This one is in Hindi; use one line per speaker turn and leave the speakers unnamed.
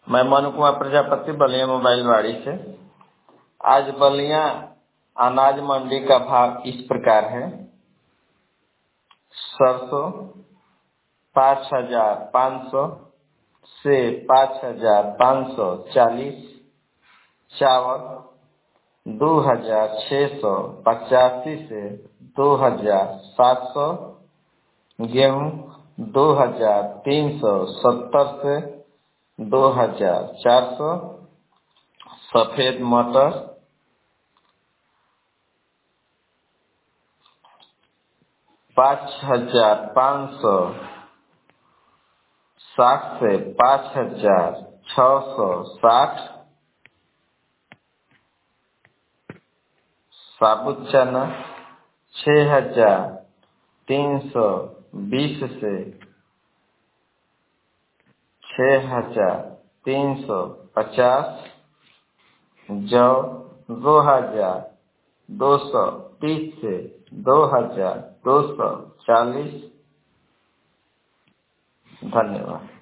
मैं मनु कुमार प्रजापति बलिया मोबाइल वाड़ी से। आज बलिया अनाज मंडी का भाव इस प्रकार है। सरसों 5,500 से 5,540, चावल 2,685 से 2,700, गेहूं 2,370 से 2,400, सफेद मटर 5,560 से 5,660, साबुत चना 6,320 से 6,350, जौ 2,230 से 2,240। धन्यवाद।